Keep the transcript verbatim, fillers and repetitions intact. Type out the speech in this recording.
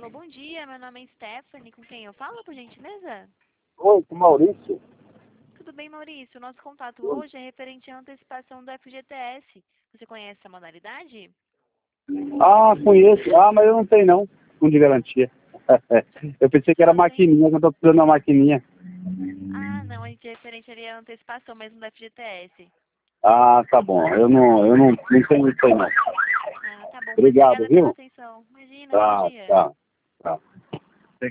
Alô, bom dia. Meu nome é Stephanie. Com quem eu falo, por gentileza? Oi, com Maurício. Tudo bem, Maurício? Nosso contato hoje é referente à antecipação do F G T S. Você conhece essa modalidade? Ah, conheço. Ah, mas eu não tenho não, fundo de garantia. Eu pensei que era Só tem? maquininha, que eu tô precisando da maquininha. Ah, não. A gente é referente ali à antecipação mesmo do F G T S. Ah, tá bom. Eu não, eu não, não tenho isso aí não. Ah, tá bom. Muito Obrigado, obrigada pela viu? atenção. Imagina, bom Tá, dia. tá, tá.